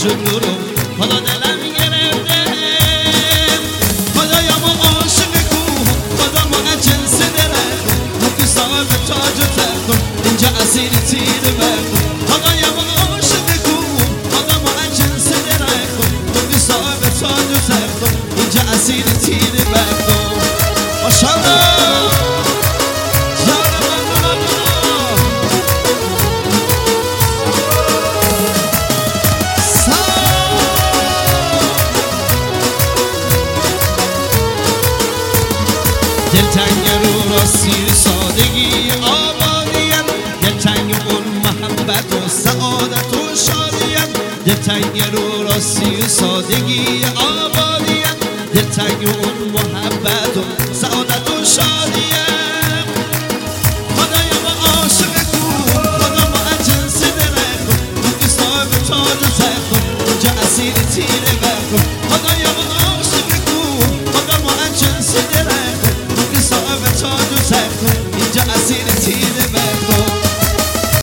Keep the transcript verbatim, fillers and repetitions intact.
وجود نورم حالا دلم گرفته خدایا ما عاشق کوه خدا ما جنس درخت ما که صاحب تاج و تختم اینجا اسیر تیر بختم خدایا ما عاشق کوه خدا ما جنس درخت ما که صاحب تاج و تختم اینجا اسیر تیر بختم ماشاءالله دلتنگ رو راستی سادگی آبادیم دلتنگ اون محبت و سعادت و شادیم دلتنگ رو راستی سادگی آبادیم دلتنگ اون محبت و سعادت و شادیم